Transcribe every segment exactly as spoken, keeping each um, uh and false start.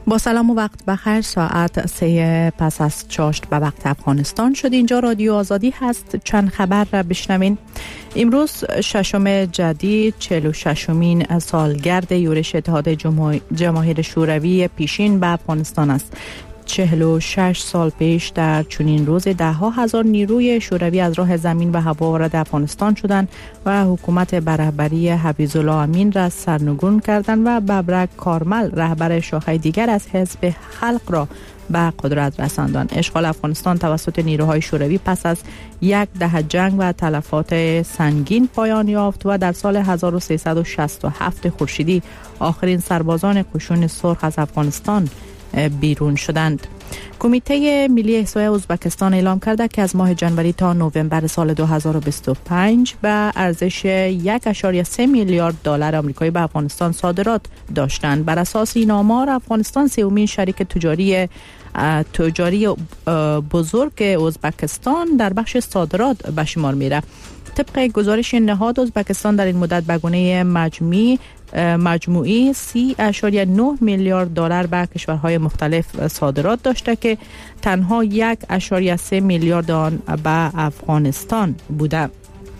با سلام و وقت بخیر. ساعت سه پس از چاشت به وقت افغانستان شد. اینجا رادیو آزادی هست. چند خبر را بشنوین. امروز ششم جدید چهل و ششمین سالگرد یورش اتحاد جماهیر شوروی پیشین به افغانستان است. چهل و شش سال پیش در چنین روز ده ها هزار نیروی شوروی از راه زمین و هوا وارد افغانستان شدند و حکومت به رهبری حفیظالله امین را سرنگون کردند و ببرک کارمل رهبر شاخه دیگر از حزب خلق را به قدرت رساندند. اشغال افغانستان توسط نیروهای شوروی پس از یک دهه جنگ و تلفات سنگین پایان یافت و در سال هزار و سیصد و شصت و هفت خورشیدی آخرین سربازان کشون سرخ از افغانستان بیرون شدند. کمیته ملی احصای ازبکستان اعلام کرده که از ماه جنوری تا نوامبر سال دو هزار و بیست و پنج به ارزش یک و سه میلیارد دلار آمریکایی به افغانستان صادرات داشتند. بر اساس این آمار افغانستان سومین شریک تجاری تجاری بزرگ ازبکستان در بخش صادرات به شمار میره. طبق گزارش نهاد ازبکستان در این مدت به گونه مجموعی مجموعی سی و نه میلیارد دلار به کشورهای مختلف صادرات داشته که تنها یک و سه میلیارد آن به افغانستان بوده.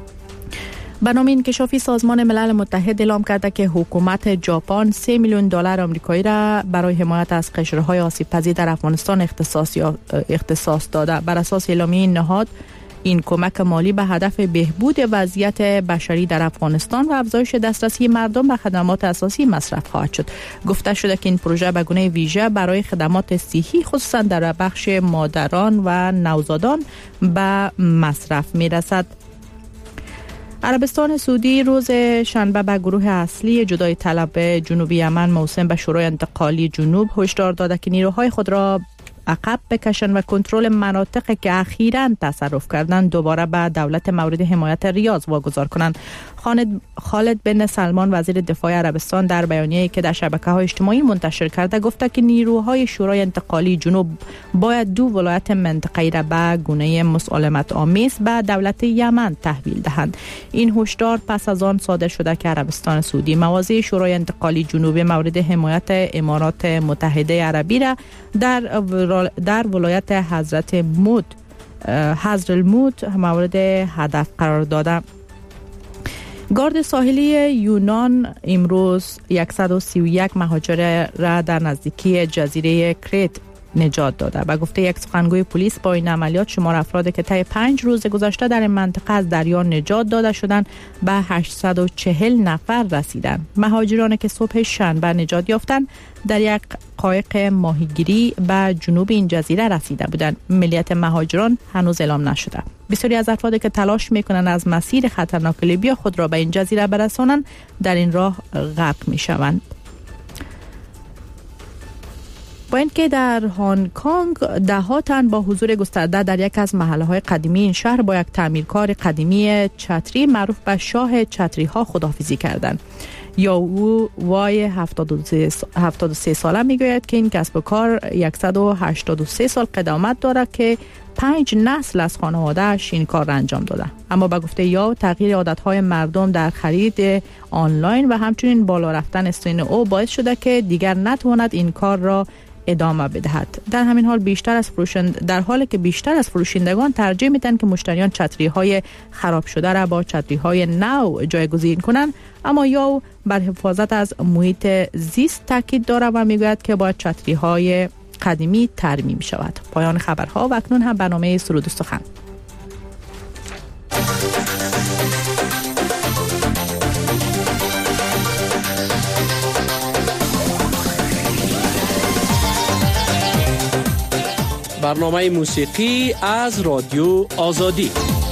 به نام انکشافی سازمان ملل متحد اعلام کرده که حکومت ژاپن سه میلیون دلار آمریکایی را برای حمایت از قشرهای آسیب پذیر در افغانستان اختصاص اختصاص داده. بر اساس اعلامیه نهاد این کمک مالی به هدف بهبود وضعیت بشری در افغانستان و افزایش دسترسی مردم به خدمات اساسی مصرف خواهد شد. گفته شده که این پروژه به گونه ویژه برای خدمات صحی خصوصا در بخش مادران و نوزادان به مصرف می‌رسد. عربستان سعودی روز شنبه به گروه اصلی جدای طلب جنوبی یمن موسوم به شورای انتقالی جنوب هشدار داده که نیروهای خود را عقب بکشن و کنترل مناطقی که اخیراً تصرف کردند دوباره به دولت مورد حمایت ریاض واگذار کنند. خالد بن سلمان وزیر دفاع عربستان در بیانیه‌ای که در شبکه‌های اجتماعی منتشر کرده گفته که نیروهای شورای انتقالی جنوب باید دو ولایت منطقه‌ای را به گونه مسالمت آمیز به دولت یمن تحویل دهند. این هشدار پس از آن صادر شده که عربستان سعودی مواضع شورای انتقالی جنوب مورد حمایت امارات متحده عربی را در در ولایت حضرت موت حضرالموت مورد هدف قرار داده. گارد ساحلی یونان امروز صد و سی و یک مهاجر را در نزدیکی جزیره کریت نجات داده. به گفته یک سخنگوی پلیس با این عملیات شمار افرادی که طی پنج روز گذشته در این منطقه از دریا نجات داده شدند به هشتصد و چهل نفر رسیدند. مهاجرانی که صبح شنبه نجات یافتند در یک قایق ماهیگیری به جنوب این جزیره رسیده بودند. ملیت مهاجران هنوز اعلام نشده. بسیاری از افرادی که تلاش میکنند از مسیر خطرناک لیبیا خود را به این جزیره برسانند در این راه غرق میشوند. با اینکه در هنگ کنگ ده ها تن با حضور گسترده در یک از محله‌های قدیمی این شهر با یک تعمیرکار قدیمی چتری معروف به شاه چتری ها خداحافظی کردند. یا او وای هفتاد و سه ساله میگوید که این کسب و کار صد و هشتاد و سه سال قدامت دارد که پنج نسل از خانواده‌اش این کار را انجام داده. اما به گفته یا تغییر عادت‌های مردم در خرید آنلاین و همچنین بالا رفتن سن او باعث شده که دیگر نتواند این کار را ادامه بدهد. در همین حال بیشتر از فروشند در حالی که بیشتر از فروشندگان ترجیح میدن که مشتریان چتری‌های خراب شده را با چتری‌های نو جایگزین کنند، اما یا بر حفاظت از محیط زیست تاکید دارد و میگوید که با چتری‌های قدیمی ترمیم شود. پایان خبرها و اکنون هم برنامه سرود و سخن. برنامه موسیقی از رادیو آزادی.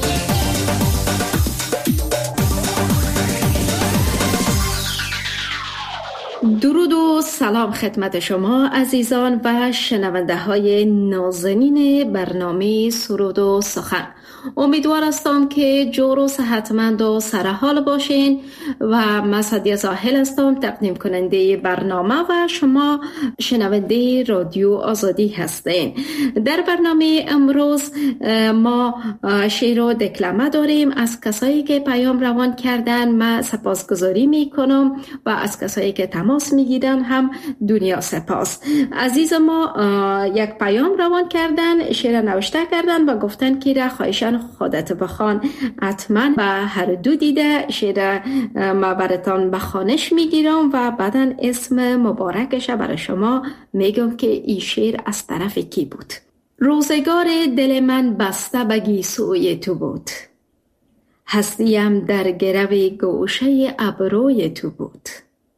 درود و سلام خدمت شما عزیزان و شنونده های نازنین برنامه سرود و سخن. امیدوار هستم که جور و صحتمند و سرحال باشین و من سعدیه زاهل هستم، تقدیم کننده برنامه و شما شنونده رادیو آزادی هستین. در برنامه امروز ما شعر و دکلمه داریم از کسایی که پیام روان کردن. من سپاسگزاری میکنم و از کسایی که تماس میگیرن هم دنیا سپاس. عزیز ما یک پیام روان کردن، شعر نوشته کردن و گفتن که را خواهشان خودت بخوان. حتما به هر دو دیده شعر ما براتان به خوانش میگیرم و بعدا اسم مبارکش برای شما میگم که این شعر از طرف کی بود. روزگار دل من بسته به گیسوی تو بود، هستیم در گرو گوشه ابروی تو بود.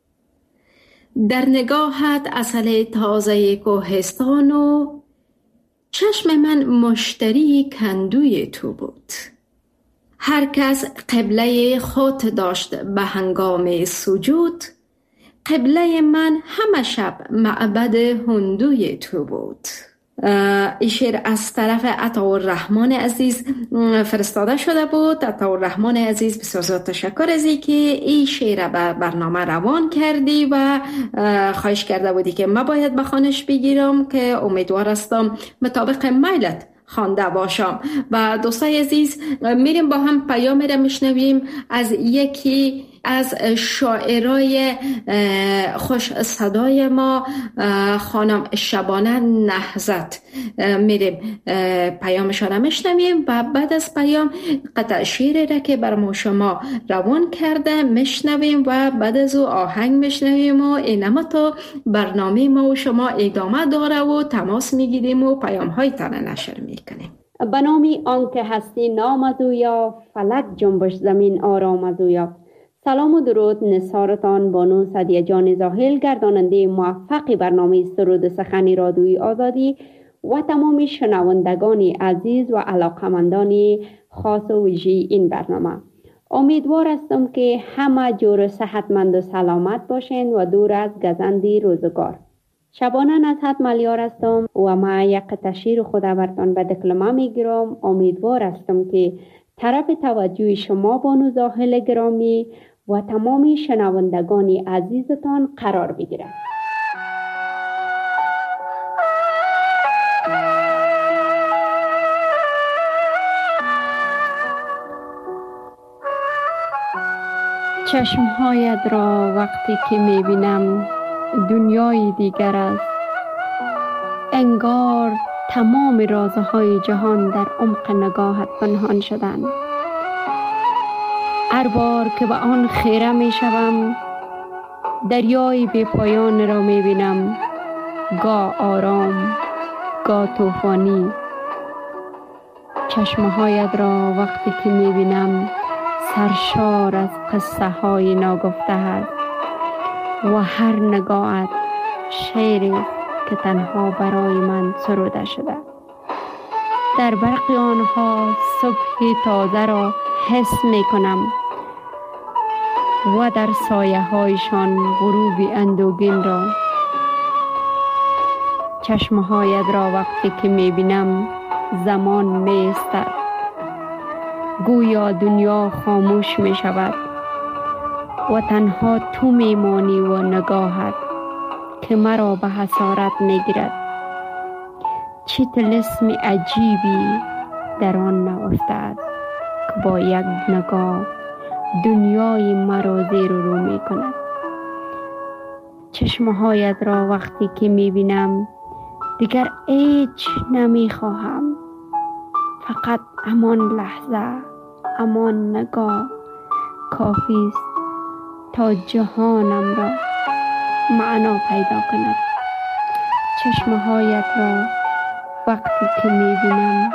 در نگاهت عسل تازه کوهستان و چشم من مشتری کندوی تو بود. هر کس قبله خود داشت به هنگام سجود، قبله من همه شب معبد هندوی تو بود. این شعر از طرف عطاالرحمن عزیز فرستاده شده بود. عطاالرحمن عزیز بسیار زیاد تشکر از این که این شعر به برنامه روان کردی و خواهش کرده بودی که من باید به خوانش بگیرم که امیدوار هستم مطابق میلت خوانده باشم. و دوستای عزیز میریم با هم پیام را میشنویم از یکی از شاعرای خوش صدای ما، خانم شبانه نهضت. میریم پیامشان را میشنویم و بعد از پیام قطع شعر را که بر ما شما روان کرده میشنویم و بعد از او آهنگ میشنویم و اینما تا برنامه ما و شما ادامه داره و تماس میگیریم و پیام های تان نشر میکنیم. به نامی آنکه هستی نام از او یا فلک جنبش زمین آرام از او یا. سلام و درود نثارتان بانو سعدیه جان زاهل، گرداننده موفق برنامه سرود سخن رادیوی آزادی و تمام شنوندگان عزیز و علاقمندان خاص و ویژه این برنامه. امیدوار هستم که همه جور صحتمند و سلامت باشین و دور از گزند روزگار. شبانه نصحت ملیار هستم و ما یک تشیر خود برتان به دکلمه میگیرم. امیدوار هستم که طرف توجه شما بانو زاهل گرامی و تمام شنوندگان عزیزتان قرار بگیرد. چشمهایت را وقتی که میبینم دنیای دیگر است. انگار تمام رازهای جهان در عمق نگاهت پنهان شدند. هر بار که به آن خیره می شوم دریای بی پایان را می بینم، گاه آرام گاه طوفانی. چشمهایت را وقتی که می بینم سرشار از قصه های ناگفته است و هر نگاهت شعری که تنها برای من سروده شده. در برق آنها صبح تازه را حس می کنم و در سایه هایشان غروب اندوگین را. چشمهایت را وقتی که می بینم زمان می استد، گویا دنیا خاموش می شود و تنها تو می مانی و نگاهت که مرا به حسارت می گیرد. چه طلسم عجیبی در آن نهفته است که با یک نگاه دنیای مرا زیر و رو می کند. چشمهایت را وقتی که می بینم دیگر هیچ نمی خواهم، فقط همان لحظه، همان نگاه کافی است تا جهانم را معنا پیدا کند. چشمهایت را وقتی که می بینم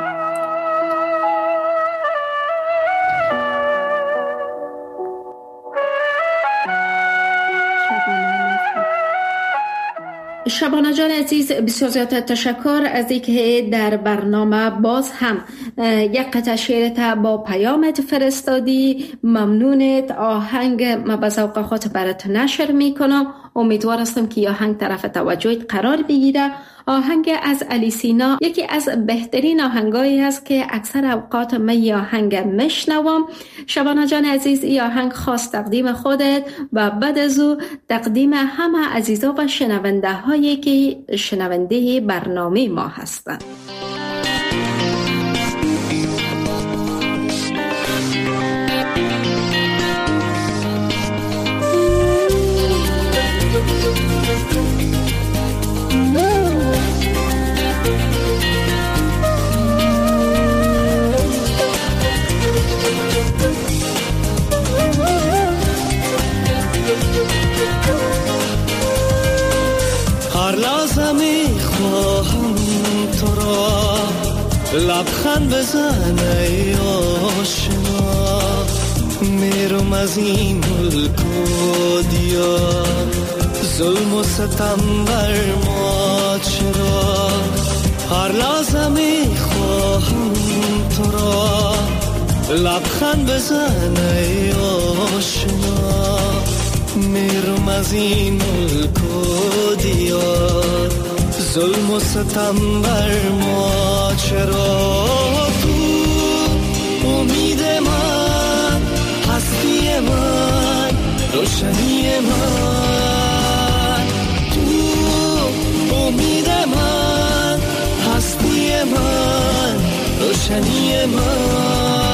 شبانه جان عزیز، بسیار زیاد تشکر از اینکه در برنامه باز هم یک قطعه شعرت با پیامت فرستادی. ممنونت. آهنگ ما به ذوق خود برات نشر میکنم. امیدوار هستم که آهنگ طرف توجهت قرار بگیره. آهنگ از علی سینا یکی از بهترین آهنگایی است که اکثر اوقات من آهنگ میشنوم. شبانه جان عزیز، این آهنگ خاص تقدیم خودت و بعد از او تقدیم همه عزیزا و شنونده هایی که شنونده برنامه ما هستند. لبخند بزن ای آشنا، میرم از این ملک و دیار، ظلم و ستم بر ما چرا، هر لحظه میخواهم تو را، لبخند بزن ای آشنا، میرم از این ملک و دیار، ظلم و ستم بر ما چرا، تو امید من، هستی من، روشنی من، تو امید من، هستی من، روشنی من.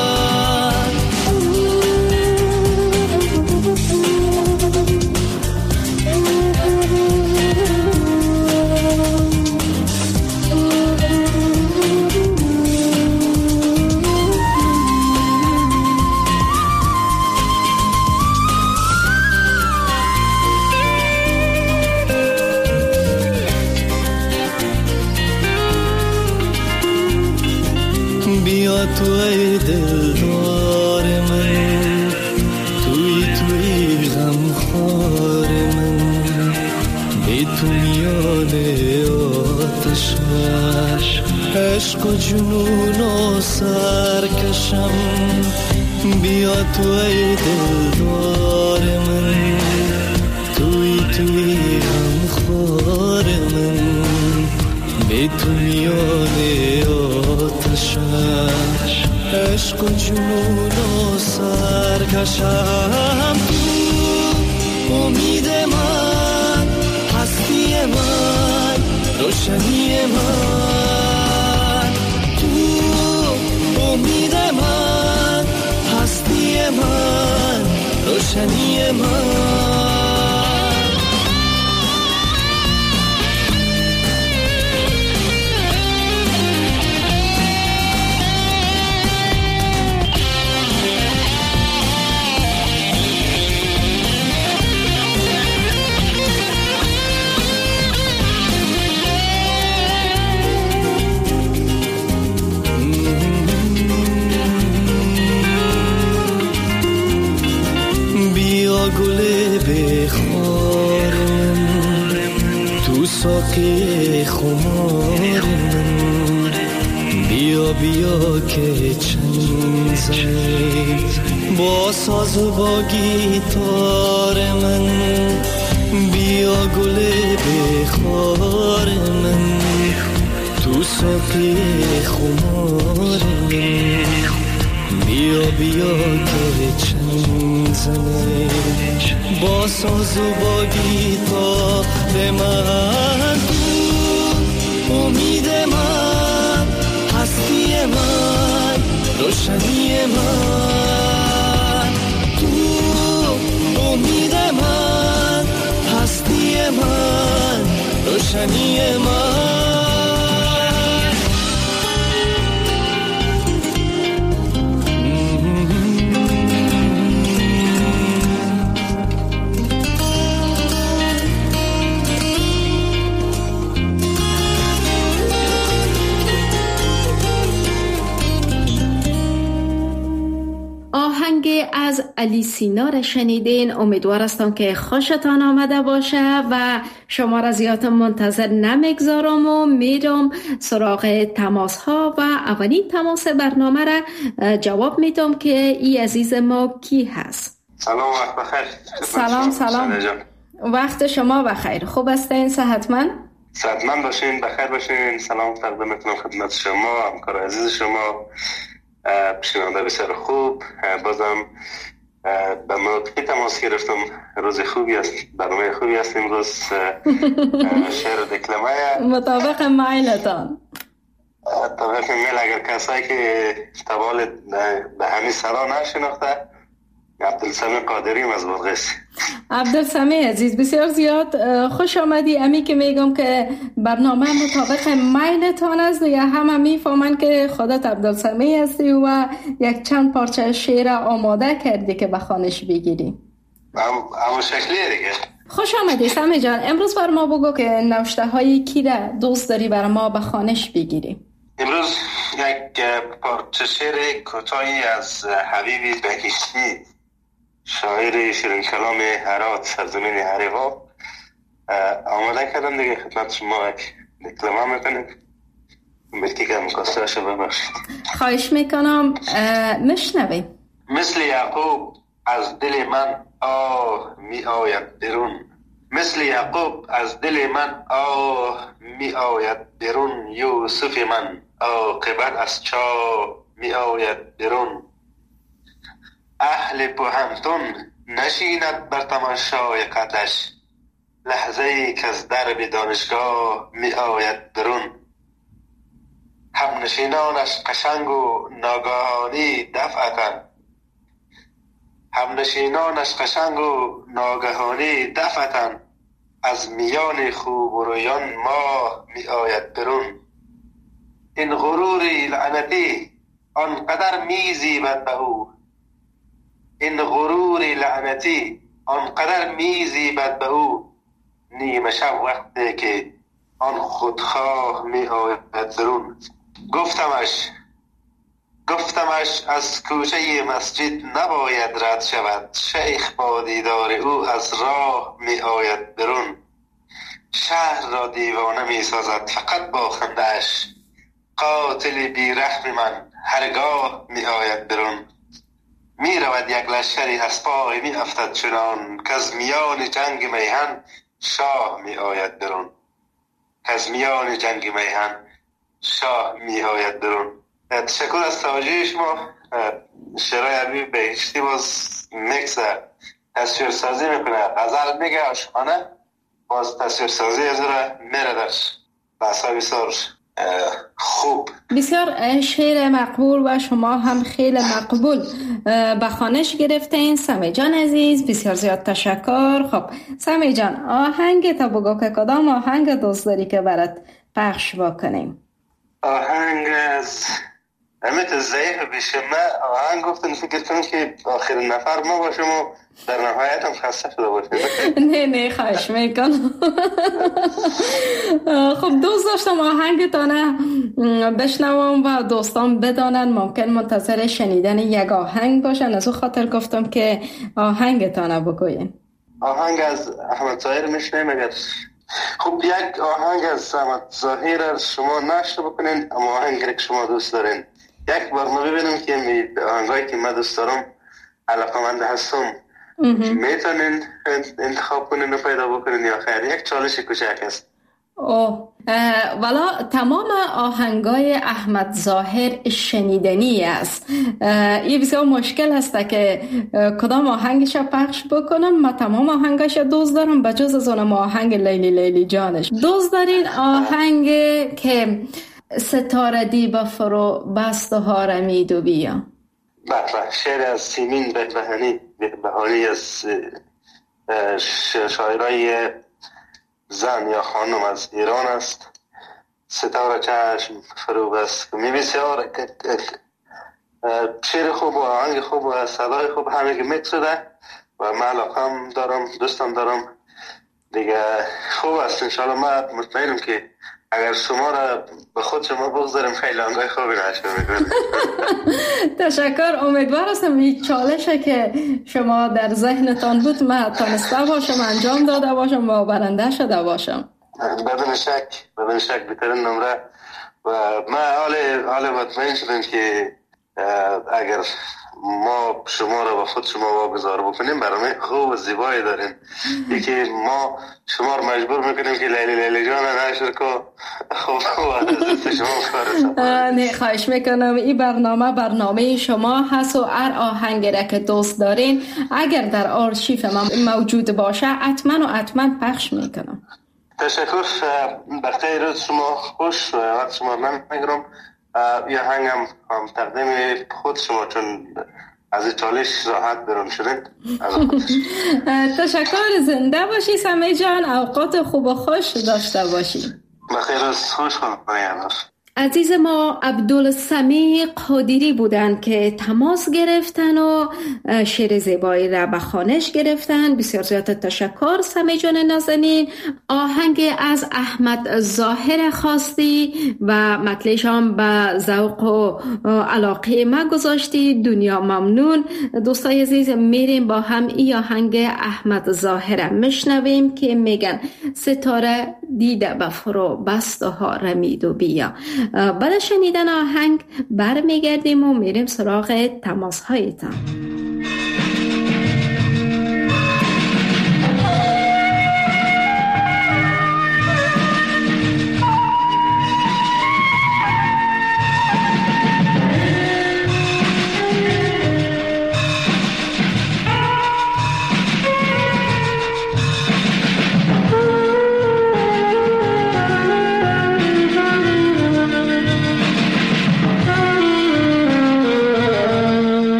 بیا تو ای دلدار من، توی توی غمخوار من، بی تو میان آتش عشق و جنون و سرکشم، بیا تو ای دلدار من، توی توی غمخوار من، بی تو میان آتش عشق و جنون و سرکشم، تو امید من، هستی من، روشنی من، تو امید من، هستی من، روشنی من. گل بخار من، تو ساقی خمار من، بیا بیا که چنگ زنی با ساز و با گیتار من، بیا گل بخار من، تو ساقی خمار من، بیا بیا که چنگ زنی با ساز و با گیتار من، تو امید من، هستی من، روشنی من، تو امید من، هستی من، روشنی من. از علی سینا را شنیدین. امیدوار هستم که خوشتان آمده باشه و شما را زیاد منتظر نمیگذارم و میرم سراغ تماس ها و اولین تماس برنامه را جواب میدم که ای عزیز ما کی هست. سلام، وقت بخیر. سلام سلام، وقت شما بخیر. خوب هستین؟ صحتمند؟ صحتمند باشین، بخیر باشین. سلام تقدیم میکنم خدمت شما، همکار عزیز شما، شنونده بسیار خوب. بازم به موقعی تماس گرفتم. روز خوبی است، برنامه خوبی است امروز. شعر و دکلمه مطابق مایلتان، مطابق میل. اگر کسایی که طوال به همین صدا نشناخته، عبدالسمی قادری از بادغیس. عبدالسمی عزیز، بسیار زیاد خوش آمدی. امی که میگم که برنامه مطابق میلتان است، یا همه میفهمن که خودت عبدالسمی هستی و یک چند پارچه شعر آماده کردی که به خوانش بگیری. اما شکلیه دیگه. خوش آمدی سمی جان. امروز بر ما بگو که نوشته های کی را دوست داری بر ما به خوانش بگیری؟ امروز یک پارچه شعر کوتاهی از حبیب بهشتی، شاعر شیرین کلام هرات، سرزمین هریوا، آماده کردم دیگه خدمت شما یک دکلمه میکنیم. بلکی که مکاسته شو ببخشید. خواهش میکنم مشنویم. مثل یعقوب از دل من آه می آید برون، مثل یعقوب از دل من آه می آید برون، یوسف من عاقبت از چاه می آید برون. اهل بوهمتون نشیند بر تماشای قدش، لحظه ای که از درب دانشگاه می آید برون. هم نشینانش قشنگ و ناگهانی دفعتن، هم نشینانش قشنگ و ناگهانی دفعتن، از میان خوب و رویان ماه می آید برون. این غروری لعنتی آنقدر می زیبد به او، این غروری لعنتی آنقدر می زیبد به او، نیمه شب وقتی که آن خودخواه می آید برون. گفتمش گفتمش از کوچه مسجد نباید رد شود، شیخ با دیدار او از راه می آید برون. شهر را دیوانه می سازد فقط با خنده‌اش، قاتل بی رحم من هرگاه می آید برون. می رود یک لشکری از پای می افتد چنان، که از میان جنگ میهن شاه می آید برون، که از میان جنگ میهن شاه می آید برون. تشکر از توجه شما. شعرهای حبیب بهشتی باز میکس تصویر سازی میکنه، غزل میگه، عاشقانه، باز تصویر سازی از را میره درش، بحثا بسیار خوب. بسیار شعر مقبول و شما هم خیلی مقبول به خوانش گرفتین. سمی جان عزیز بسیار زیاد تشکر. خب سمی جان، آهنگ تا بگو که کدام آهنگ دوست داری که برات پخش بکنیم؟ آهنگ از امیت ضعیف بیشه. من آهنگ گفتن فکر کنم که آخرین نفر ما باشم و در نهایت هم خسته شده باشم. نه نه خواهش میکنم. خب دوست داشتم آهنگتانه بشنوم و دوستان بدانن، ممکن منتظر شنیدن یک آهنگ باشن، از او خاطر گفتم که آهنگتانه بگوین. آهنگ از احمد ظاهر میشنیم اگر خب یک آهنگ از احمد ظاهر شما نشر بکنین، اما آهنگی که شما دوست دارین یک بار ما ببینیم که می آهنگایی که من دوست دارم علاقمند هستم میتونین انتخاب کنین و پیدا بکنین یا خیر یک چالش کوچک است. اوه والا تمام آهنگای احمد ظاهر شنیدنی است. یه بسیار مشکل هست که کدام آهنگش پخش بکنم. من تمام آهنگش دوست دارم بجز از اونم آهنگ لیلی لیلی جانش. دوست دارین آهنگ که ستاره دیبا فرو بست و هارمید و بیا؟ بله، شعر از سیمین بهبهانی بهبهانی از شاعرای زن یا خانم از ایران است. ستاره چشم فرو بست می بسیار شعر خوب و آهنگ خوب و صدای خوب همه که میکس شده و من علاقم دارم، دوستم دارم دیگه. خوب است انشاءالله. من مطمئنم که اگر شما را به خود شما بگذاریم خیلی آنگاه خوبی نشده میکنه. تشکر. امیدوار هستم این چالشه که شما در ذهنتان بود من تانسته باشم انجام داده باشم و برنده شده باشم. بدون شک بدون شک بهترین نمره و من حال حال مطمئن شدم که اگر ما شما را با خود شما واگذار بکنیم برنامه خوب و زیبایی دارین. یکی ما شما را مجبور میکنیم که لیلی لیلی جان نشر کو خوب و دست شما کارست. نه خواهش میکنم. این برنامه برنامه شما هست و هر آهنگی را که دوست دارین اگر در آرشیف من موجود باشه حتما و حتما پخش میکنم. تشکر. بخیر روز شما خوش و وقت شما من میگرم. یه هنگم هم تقدیم خود شما چون از این چالش راحت برون شدین. تشکر. زنده باشی سمی جان. اوقات خوب و خوش داشته باشی. بخیر روز خوش خود. عزیز ما عبدالسمیع قادری بودند که تماس گرفتن و شعر زیبایی را به خوانش گرفتن. بسیار زیاد تشکر سمیع جان نازنین. آهنگ از احمد ظاهر خواستی و مطلعش هم به ذوق و علاقه ما گذاشتی. دنیا ممنون. دوستای عزیز میریم با هم این آهنگ احمد ظاهر میشنویم که میگن ستاره دیده به فرو بست ها رمید و بیا. بعد شنیدن آهنگ برمیگردیم و میریم سراغ تماس هایتان.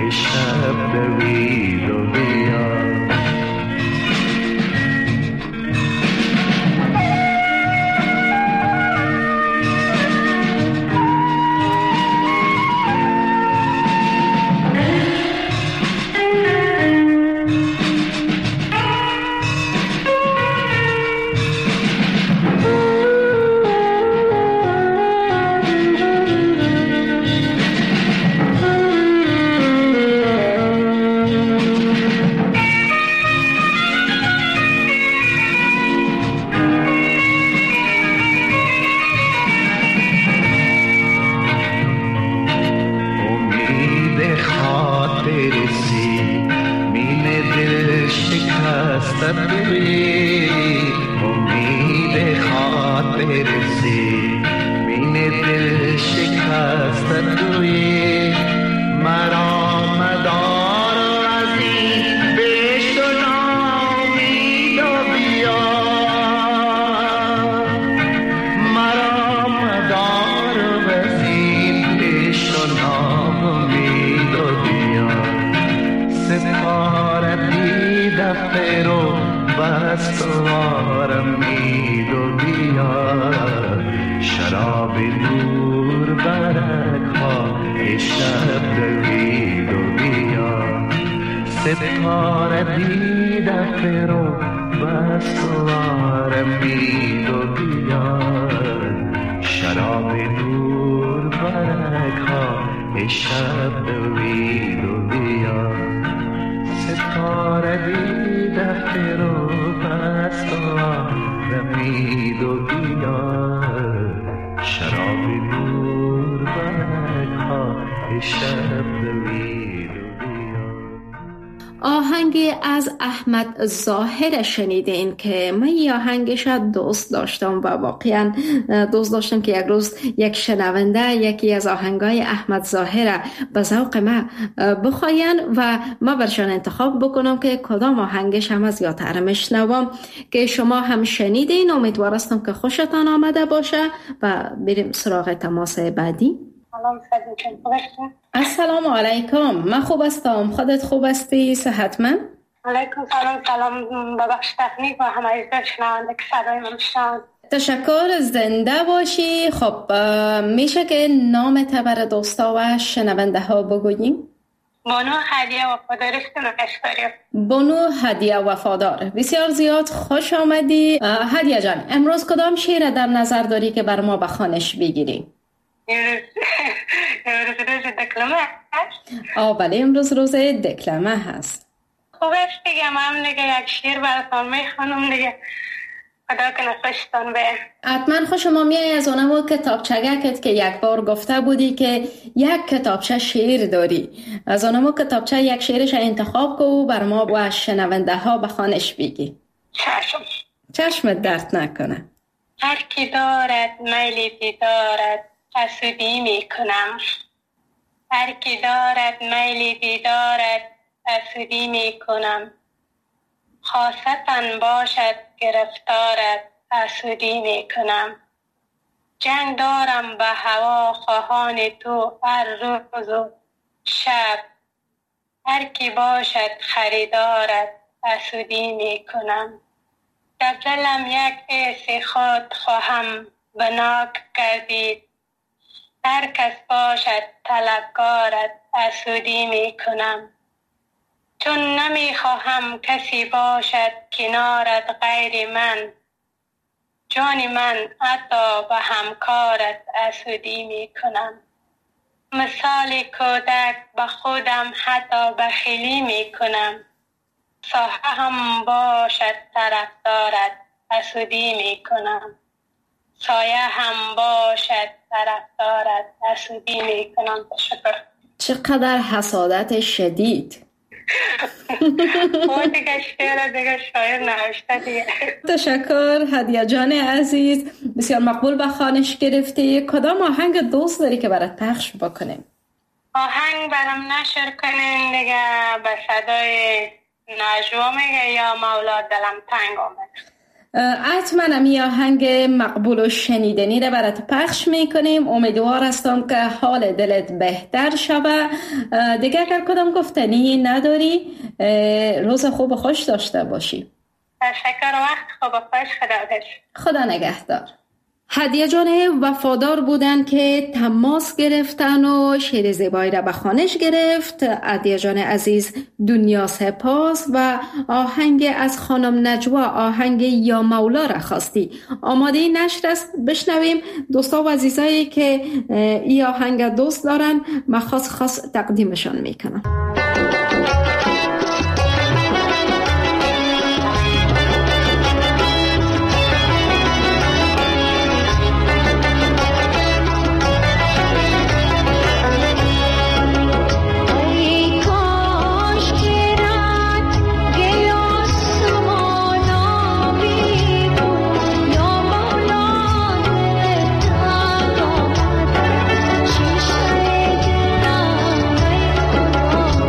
ای شب دوید و بیا. امید خاطر سی مین دل شکست توی مرا مدار از این بهشت و نامید و بیا. مرا مدار از این بهشت و نامید و بیا. ستاره دیده فرو بستوارم مید و بیا. شراب نور برک ها ای شب دوید و بیا. ستاره دیده فرو بستوارم مید و بیا. شراب نور برک ها ای شب دوید و بیا. ستاره دیده فرو بستوارمید و بیا. شراب نور برک ها ای شب دوید و بیا. آهنگ از احمد ظاهر شنیدین که من این آهنگش دوست داشتم و واقعا دوست داشتم که یک روز یک شنونده یکی از آهنگای احمد ظاهر به ذوق من بخواین و من برشان انتخاب بکنم که کدام آهنگش هم از یادتر میشنوم که شما هم شنیدین. امیدوارم که خوشتان آمده باشه و بریم سراغ تماس بعدی. سلام سلام خوبه؟ السلام علیکم. من خوب هستم. خودت خوب هستی؟ صحتمند؟ علیکم سلام سلام. ببخش تکنیک و همه شنونده که صدای من شنوند. تشکر. زنده باشی. خب میشه که نام تبر دوستا و شنونده ها بگوییم؟ بانو هدیه وفادارستون و کشکاری. بانو هدیه وفادار، بسیار زیاد خوش آمدی. هدیه جان، امروز کدام شعر در نظر داری که بر ما به خوانش بگیری؟ امروز روز دکلمه هست؟ آه بله، امروز روز دکلمه هست. خوب است دیگه. من دیگه یک شعر براتون میخونم دیگه. خدا کنه خوشتان به. حتما خوشم میای از اونمو کتابچگکت که یک بار گفته بودی که یک کتابچه شعر داری. از اونمو کتابچه یک شعرش انتخاب کو بر ما و شنونده ها به خوانش بگی. چشم. چشمت درد نکنه. هر کی دارد میل دیدارد حسودی میکنم. هر کی دارد میل دیدارد حسودی میکنم. خاصتاً باشد گرفتارت حسودی میکنم. جنگ دارم به هوا خواهان تو هر روز و شب. هر کی باشد خریدارت حسودی میکنم. در دلم یک حس خود خواهم بناک کردید. هر کس باشد طلبکارت حسودی میکنم. چون نمیخواهم کسی باشد کنارت غیر من. جان من حتی به همکارت حسودی میکنم. مثال کودک به خودم حتی بخیلی میکنم. ساحه هم باشد طرفدارت حسودی میکنم. سایه هم باشد طرفدارت حسودی میکنم. تشکر. چقدر حسادت شدید. او دیگه شعر دیگه شاعر نوشته دیگه. تشکر هدیه جان عزیز، بسیار مقبول به خوانش گرفتی. کدام آهنگ دوست داری که برات پخش بکنیم؟ آهنگ برام نشر کنین دیگه. به صدای نجوا میگه یا مولا دلم تنگ آمد. حتما امی آهنگ مقبول و شنیدنی را برات پخش میکنیم. امیدوار هستم که حال دلت بهتر شود. دیگه اگر کدام گفتنی نداری روز خوب و خوش داشته باشی. تشکر. وقت خوب و خوش. خدا خدا نگهدار. هدیه جان وفادار بودن که تماس گرفتن و شعر زیبایی را به خوانش گرفت. هدیه جان عزیز دنیا سپاس و آهنگ از خانم نجوا، آهنگ یا مولا را خواستی. آماده نشر است، بشنویم. دوستا و عزیزایی که این آهنگ دوست دارن من خاص خاص تقدیمشان میکنم. Oh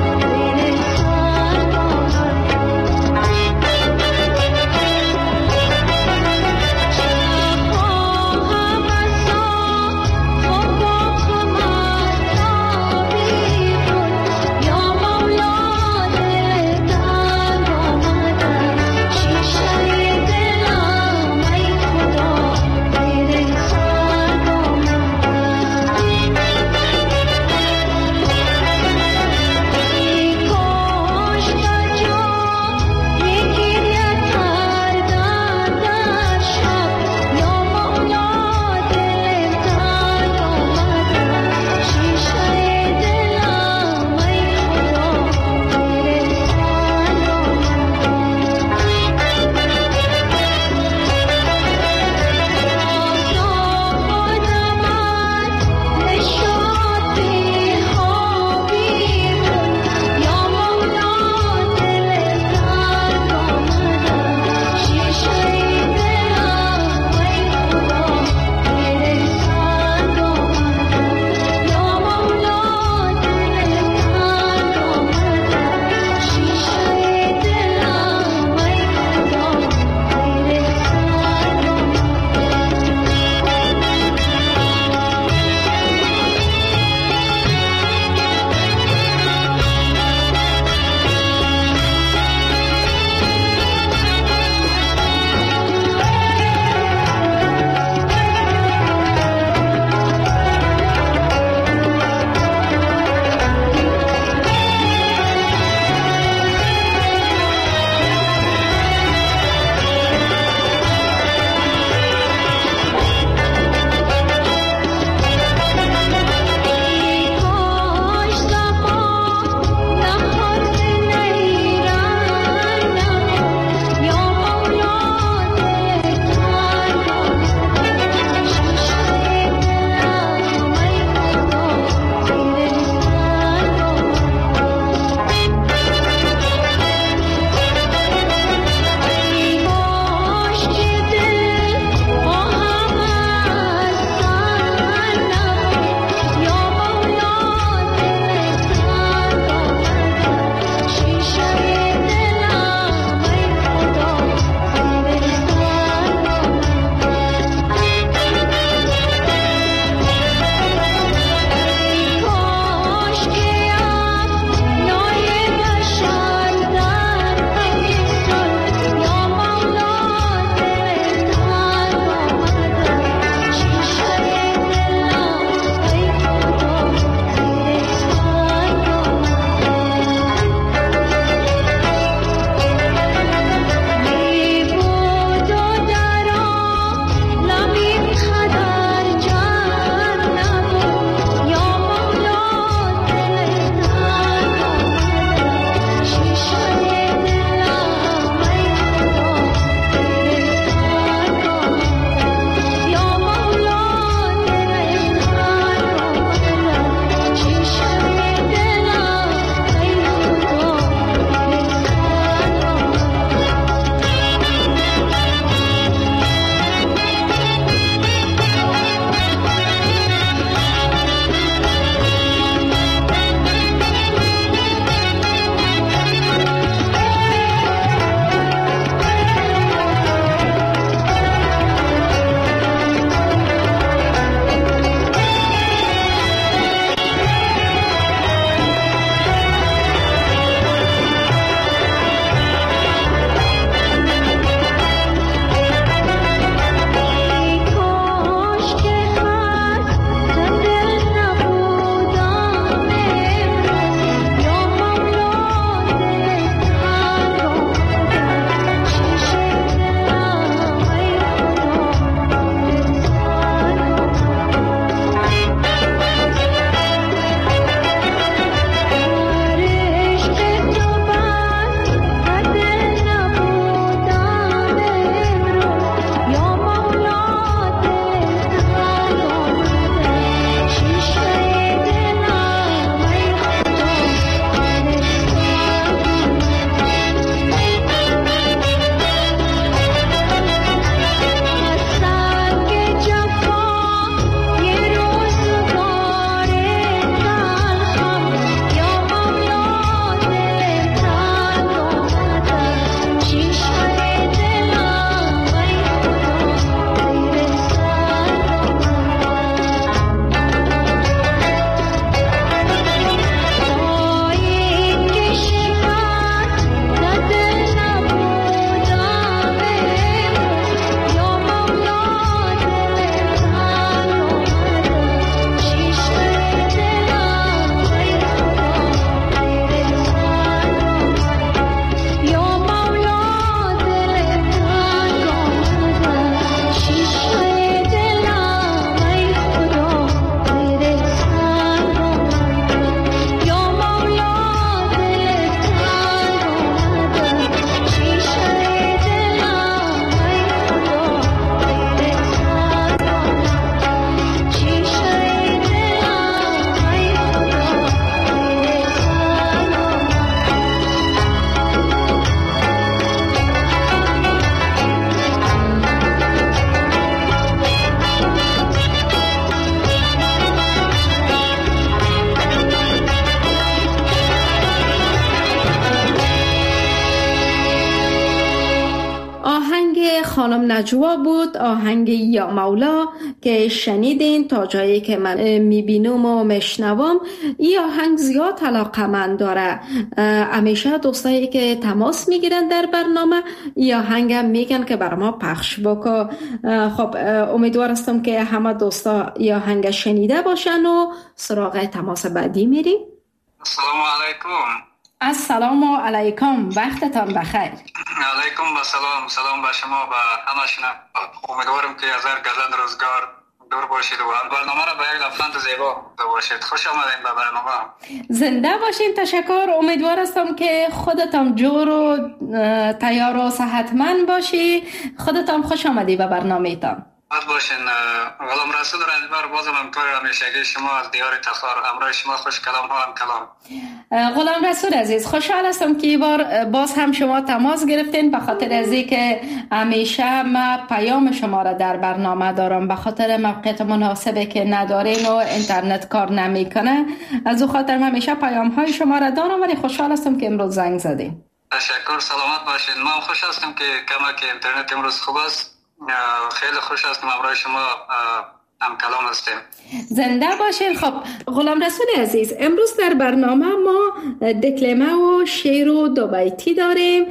خانم نجوا بود، آهنگ یا مولا که شنیدین. تا جایی که من میبینم و میشنوم این آهنگ زیاد علاقمند داره. همیشه دوستایی که تماس میگیرن در برنامه این آهنگ میگن که بر ما پخش بکن. خب امیدوار هستم که همه دوستا این آهنگ شنیده باشن و سراغ تماس بعدی میریم. السلام علیکم. السلام علیکم، وقتتان بخیر. علیکم با سلام. سلام به شما و همه شما. امیدوارم که از هر گزند روزگار دور باشید و برنامه را به یک لبخند زیبا باشید. خوش آمدین به برنامه. زنده باشین. تشکر. امیدوار هستم که خودتان جور و تیار و صحتمند باشی. خودتان خوش آمدی به برنامه تان. بد باشین. غلام رسول رنجبر بازم همطور همیشگی شما از دیار تخار، همراه شما خوش کلام ها هم کلام. غلام رسول عزیز، خوشحال هستم که این بار باز هم شما تماس گرفتین، به خاطر ازی که همیشه ما پیام شما را در برنامه دارم. به خاطر موقعیت مناسبه که ندارین و اینترنت کار نمیکنه، از او خاطر همیشه پیام های شما را دارم، ولی خوشحال هستم که امروز زنگ زدین. تشکر. سلامت باشین. من خوش هستم که کمک اینترنت امروز خوب است. خیلی خوش هستم همراه شما هم کلام هستیم. زنده باشین. خب غلام رسول عزیز، امروز در برنامه ما دکلمه و شعر و دو بیتی داریم.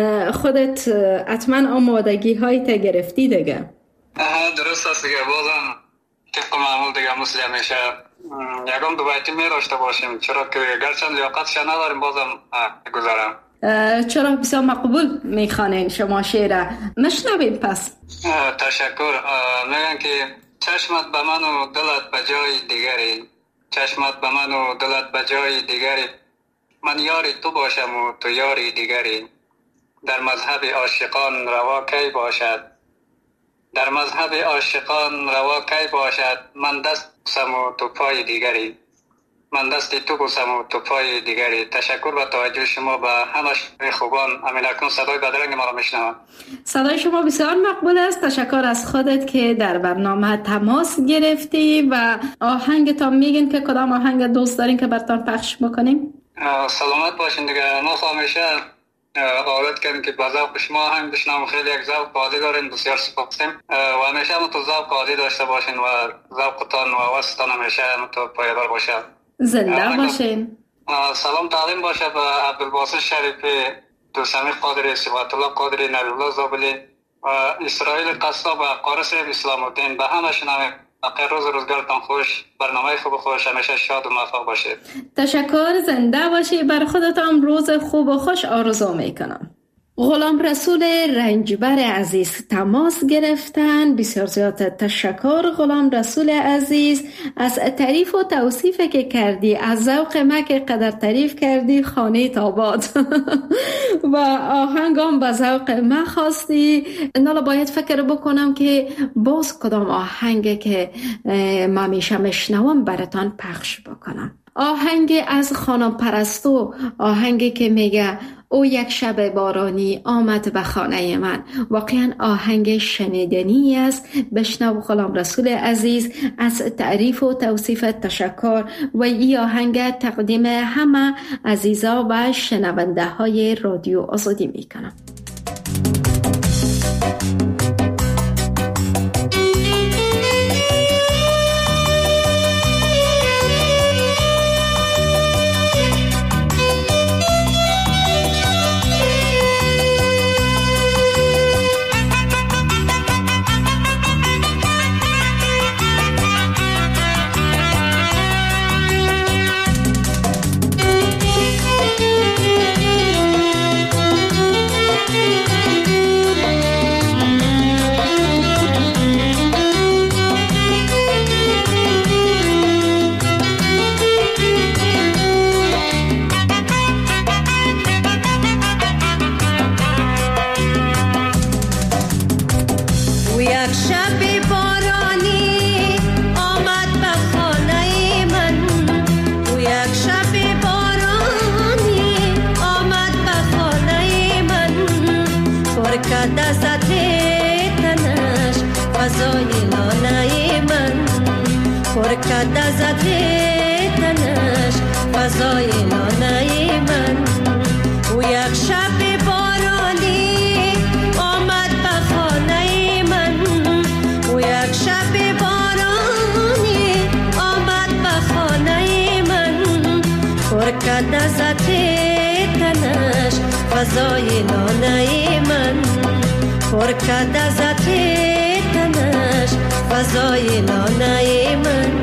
خودت حتما آمادگی های تا گرفتی دیگه؟ درست است دیگه. بازم طبق معمول دیگه مثل همیشه یکم دو بیتی می داشته باشیم، چرا که گرچند لیاقتش نداریم بازم گذارم. چرا بسیار مقبول میخوانین شما شعر. مشنویم پس. تشکر. میگن که چشمت به من و دلت به جای دیگری، چشمت به من و دلت به جای دیگری، من یاری تو باشم و تو یاری دیگری، در مذهب عاشقان روا کی باشد، در مذهب عاشقان روا کی باشد، من دست بوسم و تو پای دیگری، من دستی تو بوسم و تو پای دیگری. تشکر به توجه شما به همه خوبان. امین اکنون صدای بدرنگ ما را میشنوم. صدای شما بسیار مقبول است. تشکر از خودت که در برنامه تماس گرفتی و آهنگ تا میگین که کدام آهنگ دوست دارین که براتون پخش بکنیم؟ سلامت باشین دیگه. ما همیشه عادت کردیم که با ذوق شما آهنگ بشنویم. خیلی یک ذوق عالی دارین. بسیار سپاسیم و همیشه هم تو ذوق عالی داشته باشین و ذوقتان و واسطتان همیشه هم تو پایدار باشه. زنده باشین. سلام تعلیم باشه به عبدالباسط شریفی، دوستمی قادری، صفات الله قادری، نبی الله زابلی و اسرائیل قصاب و قارس اسلام الدین. به همه شنویم. بقیه روز روزگارتان خوش، برنامه خوب خوش، همیشه شاد و موفق باشید. تشکر. زنده باشید. بر خودتان روز خوب و خوش آرزو میکنم. غلام رسول رنجبر عزیز تماس گرفتن. بسیار زیاد تشکر غلام رسول عزیز از تعریف و توصیف که کردی، از ذوق ما که قدر تعریف کردی خانه تاباد و آهنگام به ذوق ما خواستی. نالا باید فکر بکنم که باز کدام آهنگ که ما میشه مشنوم براتان پخش بکنم. آهنگ از خانم پرستو، آهنگی که میگه او یک شب بارانی آمد به خانه من. واقعا آهنگ شنیدنی است. بشنو غلام رسول عزیز. از تعریف و توصیف تشکر و این آهنگ تقدیم همه عزیزا و شنونده های رادیو آزادی میکنم. و یک شب بارانی آمد به خانه فضای لانه من پر کرد از عطر تنش فضای لانه من.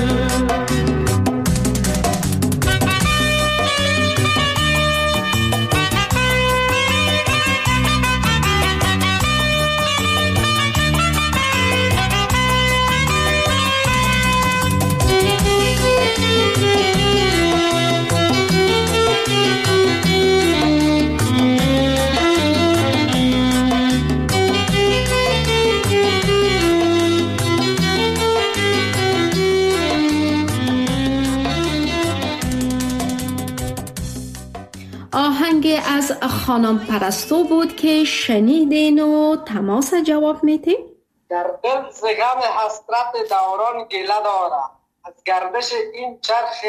آهنگ از خانم پرستو بود که شنیدین و تماس جواب میتیم. در دل ز غم حسرت دوران گله دارم، از گردش این چرخ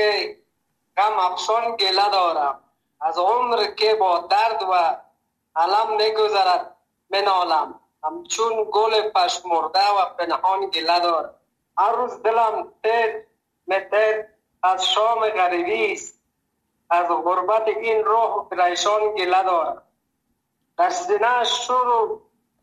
غم افشان گله دارم، از عمر که با درد و علم میگذرد منالم، همچون گل پشمرده و پنهان گله دارم. هر روز دلم تیر متر از شام غریبی است، از غربت این روح پریشان گله دارم. در سینه شور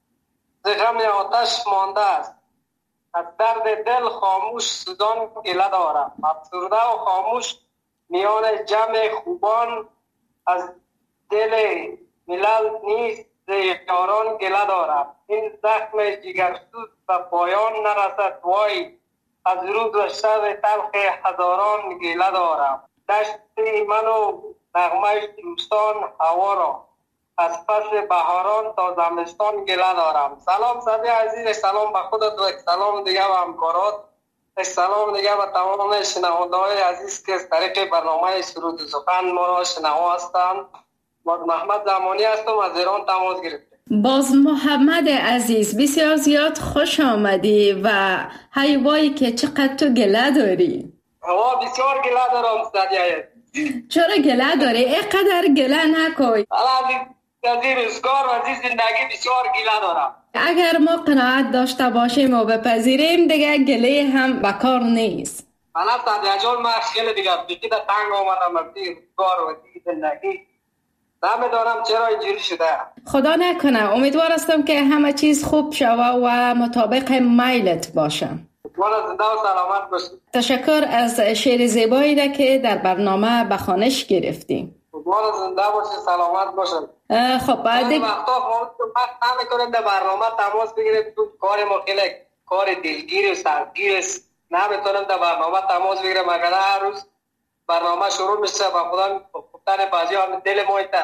ز غم آتش مانده است، از درد دل خاموش سوزان گله دارم. افسرده و خاموش میان جمع خوبان، از دل ملل نیست ز یاران گله دارم. این زخم جگرسوز به پایان نرسد وای، از روز و شب تلخ هزاران گله دارم. دشت من و نغمه دوستان هوا را، از فصل بهاران تا زمستان گله دارم. سلام صدی عزیز، سلام به خودت و سلام دیگه به همکارات، سلام دیگه به تمام شنونده‌های عزیز که از طریق برنامه سرود و سخن ما را شنوا هستند. محمد زمانی هستم، از ایران تماس گرفتم. باز محمد عزیز بسیار زیاد خوش آمدی و هیوایی که چقدر تو گله داری. هوا بسیار گله دارم صدیه. چرا گله داری؟ اینقدر گله نکن. از این روزگار و از این زندگی بسیار گله دارم. اگر ما قناعت داشته باشیم و بپذیریم دیگه گله هم بکار نیست. من صدیه جان من خیلی دیگه بکی در تنگ آمدم از این روزگار و از این زندگی. نمیدانم چرا اینجوری شده. خدا نکنه، امیدوار هستم که همه چیز خوب شوه و مطابق میلت باشه. والا زنده و سلامت باشید. تشکر از شعر زیبایی ده که در برنامه به خوانش گرفتیم. والا زنده باشید، سلامت باشید. خب بعد وقتا ما نمی‌کنیم در برنامه تماس بگیریم، تو کار ما خیلی کار دلگیر و سختگیر است، نمی‌تونیم در برنامه تماس بگیریم. اگر هر روز برنامه شروع میشه و خدا گفتن بازی هم دل ما ایت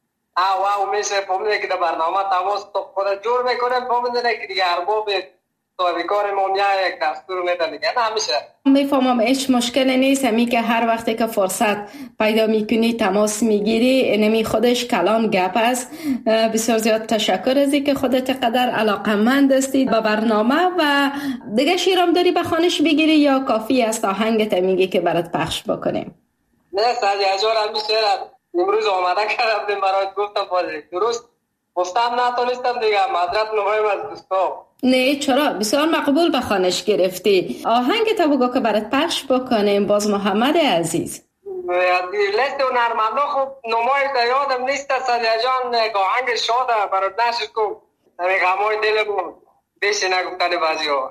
آوا میشه، فهمیده که در برنامه تماس تو خدا جور میکنه، فهمیده که دیگه ارباب کار مونیا یک دستور میدن دیگه نمیشه. میفهمم هیچ مشکلی نیست، همی که هر وقتی که فرصت پیدا میکنی تماس میگیری، اینمی خودش کلام گپ است. بسیار زیاد تشکر از اینکه خودت قدر علاقمند هستی به برنامه. و دیگه شیرام داری به خوانش بگیری یا کافی است آهنگت میگی که برات پخش بکنیم؟ نه سادی اجور هم میشه. امروز آمده کردم برات گفتم بازی درست گفتم نتونستم دیگه، معذرت میخوایم از دوستا. نه چرا، بسیار مقبول به خوانش گرفتی. آهنگ تا بگو که برات پخش بکنیم. باز محمد عزیز لیست و نرمنده خوب نمای تا یادم نیست. سادی جان آهنگ شاده برات نشد کن نمی غمای دلمون بیشی نگفتن بازی ها.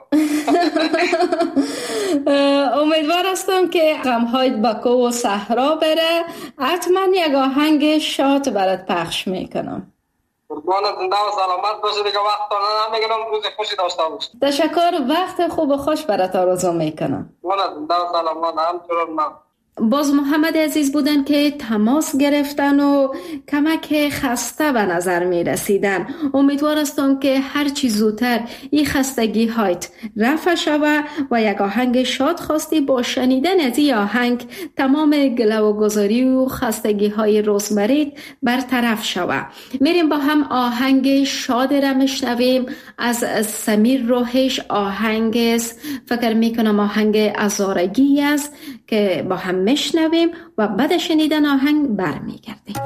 امیدوار هستم که غمهایت با کو و صحرا بره. حتما یک آهنگ شاد برات پخش میکنم. قربان زنده و سلامت باشه دیگه. وقت تا نمیگم، روز خوشی داشته باشه. تشکر، وقت خوب و خوش برات آرزو میکنم. قربان زنده و سلامت. همچنان من. باز محمد عزیز بودن که تماس گرفتن و کمک خسته به نظر می رسیدن. امیدوار هستم که هر چی زودتر این خستگی هایت رفع شوه و یک آهنگ شاد خواستی با شنیدن از این آهنگ تمام گله و گذاری و خستگی های روزمره برطرف شوه. میریم با هم آهنگ شاد را میشنویم از سمیر روحش. آهنگ است، فکر میکنم آهنگ ازارگی است که با هم میشنویم و بعد شنیدن آهنگ برمیگردیم.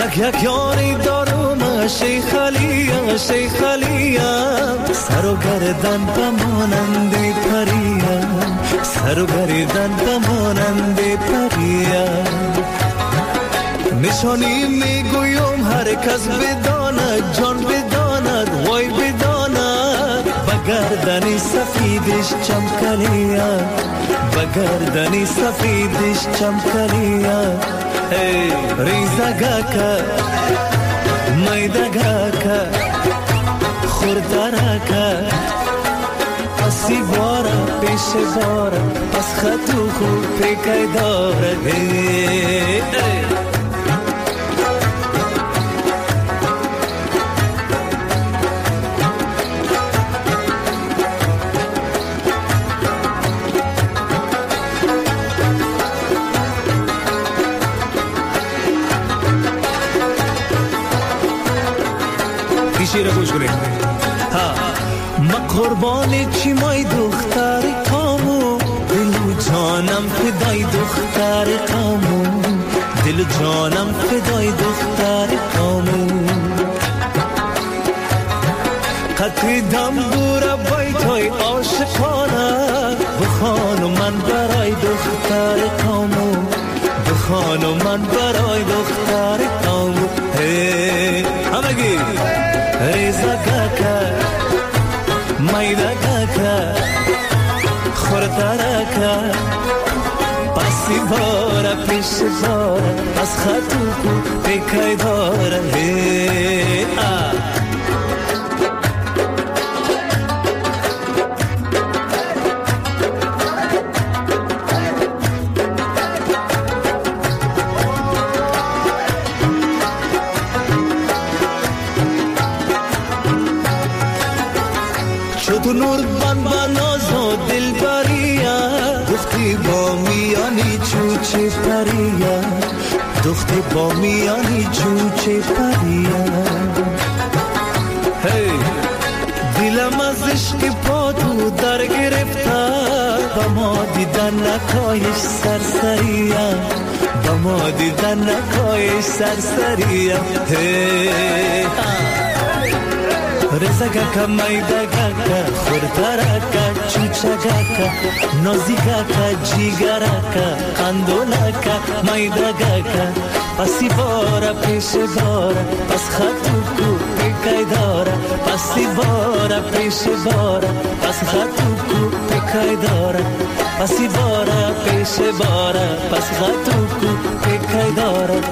یک یک یاری دارم شیخ علیم شیخ علیم سر و گردن بمانند پریم سر و گردن بمانند پریم نشانی میگویم هر کس بداند جان بداند وای بداند بگردنی سفیدش چمکلیم بگردنی سفیدش چمکلیم ای ریزگاکا میدگاکا خوردرکا پسی بارا پیش بارا پس خطو خوب پیکای داره ای شیر گوش کنید ها ما قربان چی مای دختر کامو دل و جانم فدای دختر کامو دل و جانم فدای دختر کامو قطر دم دور بیتای عاشقانه بخوانو من برای دختر کامو بخوانو من برای دختر کامو هی همگی ریزا کاکا میدا کاکا خورتا کاکا پسی بارا پیش بارا از خطو کو پیکای دارا هی آ تو نور بان باناز و دل بریا دختی با میانی چوچه پریا دختی با میانی چوچه پریا هی دلم از عشق پا تو در گرفته با ما دیدن نکایش سرسریا با ما دیدن نکایش سرسریا هی رزگاکا میدگاکا خوردراکا چوچگاکا نازیگاکا جیگراکا قندولاکا میدگاکا پسی بارا پیش بارا پس خطو کو پیکای دارا پسی بارا پیش بارا پس خطو کو پیکای دارا پسی بارا پیش بارا پس خطو کو پیکای دارا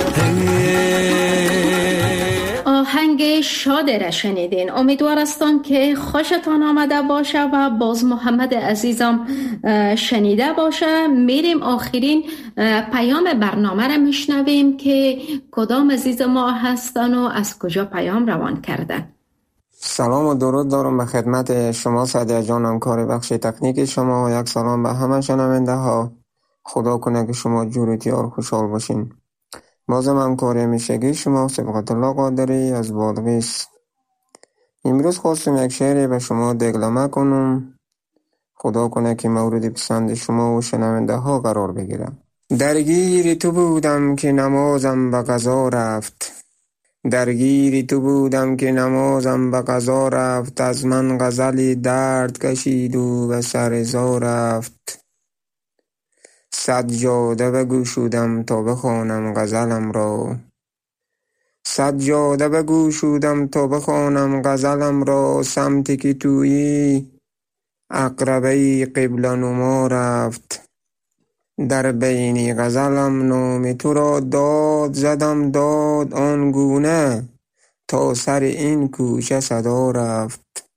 آهنگ شاده را شنیدین. امیدوار هستم که خوشتان آمده باشه و باز محمد عزیزم شنیده باشه. میریم آخرین پیام برنامه را میشنویم که کدام عزیز ما هستن و از کجا پیام روان کردن. سلام و درود دارم به خدمت شما سعدیه جانم، کار بخش تکنیک شما و یک سلام به همه شنونده ها. خدا کنه که شما جور و تیار خوشحال باشین. بازم همکاری همیشگی شما سبقت الله قادری از بادغیس. امروز خواستم یک شعری به شما دگلمه کنم. خدا کنه که مورد پسند شما و شنونده ها قرار بگیرم. درگیر تو بودم که نمازم به قضا رفت، درگیر تو بودم که نمازم به قضا رفت، از من غزلی درد کشید و به سر زا رفت. صد جاده بگشودم تا بخوانم غزلم را، صد جاده بگشودم تا بخوانم غزلم را، سمتی که تویی عقربه قبله نما رفت. در بین غزلم نام تو را داد زدم داد آنگونه تا سر این کوچه صدا رفت.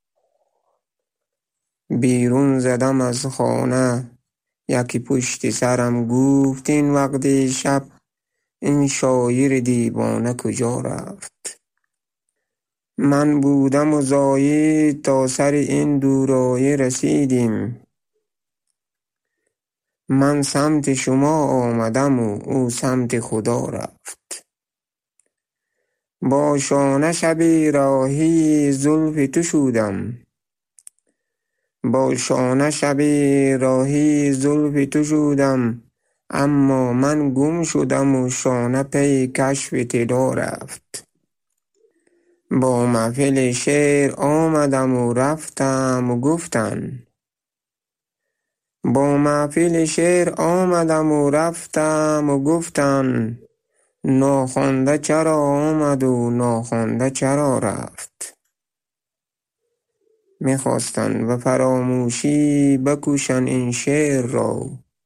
بیرون زدم از خانه یکی پشت سرم گفت این وقت شب این شاعر دیوانه کجا رفت. من بودم و زاید تا سر این دورایه رسیدیم، من سمت شما آمدم و او سمت خدا رفت. با شانه شبی راهی زلف تو شدم، با شانه شبی راهی زلف تو شدم، اما من گم شدم و شانه پی کشف طلا رفت. با محفل شعر آمدم و رفتم و گفتن با محفل شعر آمدم و رفتم و گفتن ناخوانده چرا آمد و ناخوانده چرا رفت. میخواستن و فراموشی بکوشن این شعر را،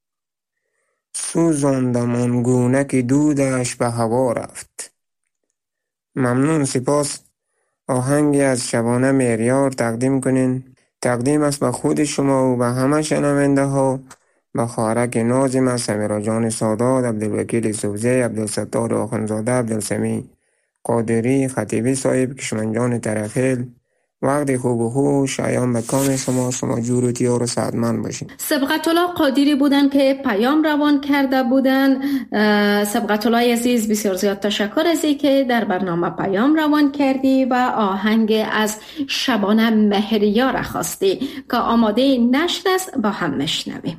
سوزاندم آنگونه که دودش به هوا رفت. ممنون، سپاس. آهنگی از شبانه مهریار تقدیم کنین. تقدیم است به خود شما و به همه شنونده ها، به خواهرک نازم، سمیرا جان سادات، عبدالوکیل سوزی، عبدالستار آخوندزاده، عبدالسمیع قادری، خطیبی صاحب، کشمن جان طرفیل. وقتی خوب و خوش ایام به کام شما، شما جور و تیار و سعدمند باشین. سبقت الله قادری بودن که پیام روان کرده بودن. سبقت الله عزیز، بسیار زیاد تشکر از این که در برنامه پیام روان کردی و آهنگ از شبانه مهریار خواستی که آماده نشر است، با هم میشنویم.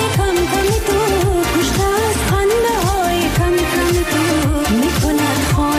میکند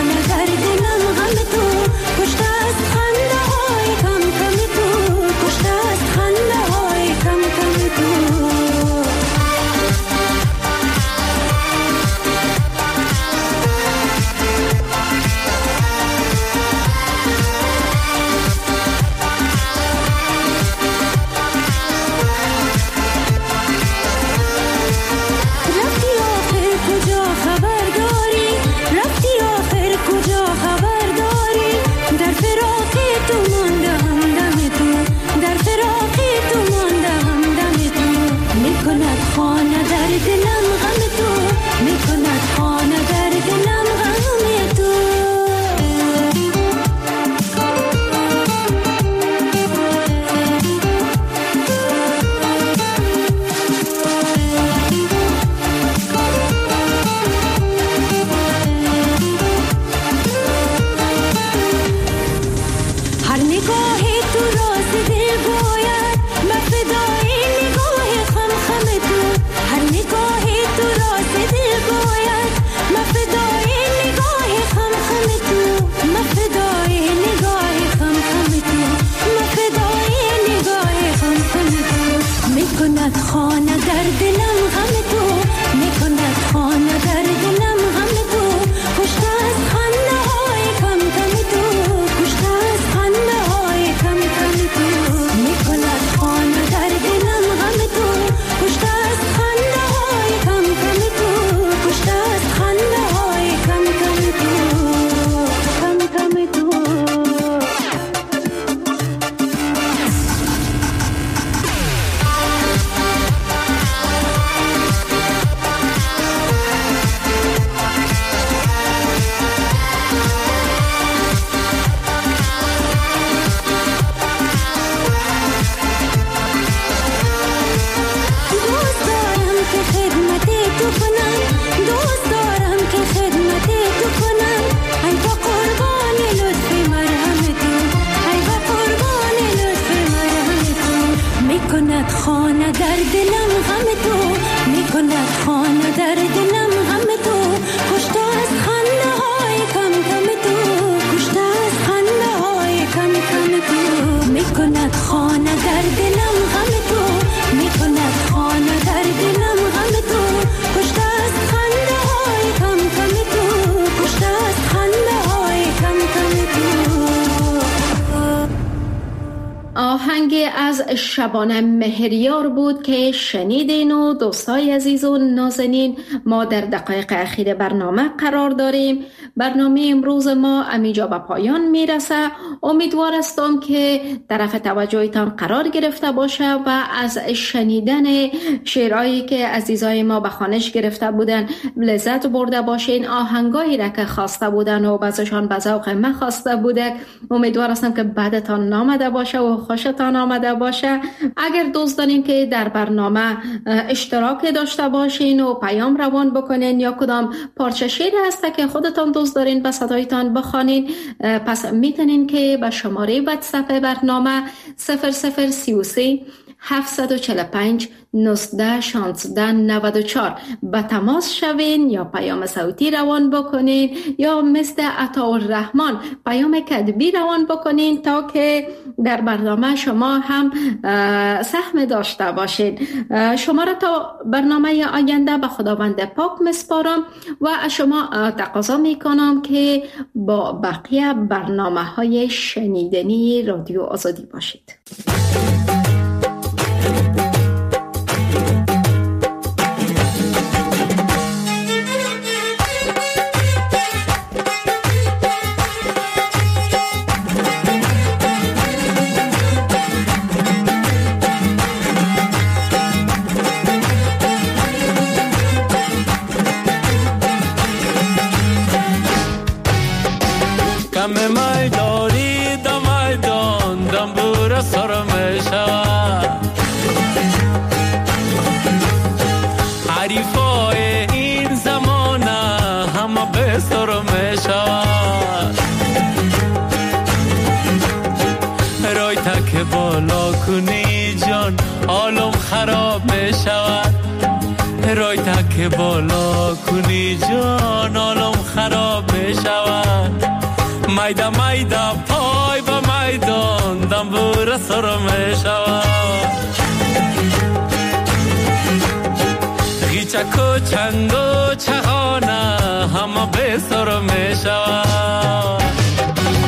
آهنگ از شبانه مهریار بود که شنیدین و دوستای عزیز و نازنین ما در دقایق اخیر برنامه قرار داریم. برنامه امروز ما امیجا به پایان میرسه. امیدوار هستم که طرف توجهتان قرار گرفته باشه و از شنیدن شعرهایی که عزیزای ما به خوانش گرفته بودن لذت برده باشین. آهنگایی را که خواسته بودن و بعضشان به ذوق من خواسته بوده، امیدوار هستم که بعدتان نامده باشه و خوشتان آمده باشه. اگر دوست دارین که در برنامه اشتراک داشته باشین و پیام روان بکنین یا کدام پارچه شعر هسته که خودتان دوست دارین به صدایتان بخوانین، پس میتونین که به شماره واتساپ برنامه صفر صفر سی و سه هفتصد و چهل و پنج نوزده شانزده نود و چهار به تماس شوین یا پیام صوتی روان بکنین یا مثل عطاالرحمن پیام کتبی روان بکنین تا که در برنامه شما هم سهم داشته باشین. شما را تا برنامه آینده به خداوند پاک مسپارم و شما تقاضا میکنم که با بقیه برنامه های شنیدنی رادیو آزادی باشید. بالا کنی جان عالم خراب می شود، رای تک بالا کنی جان عالم خراب می شود. میده میده پای با میدان دنبور سر می شود، غیچک و چنگ و چهانه همه به سر می شود.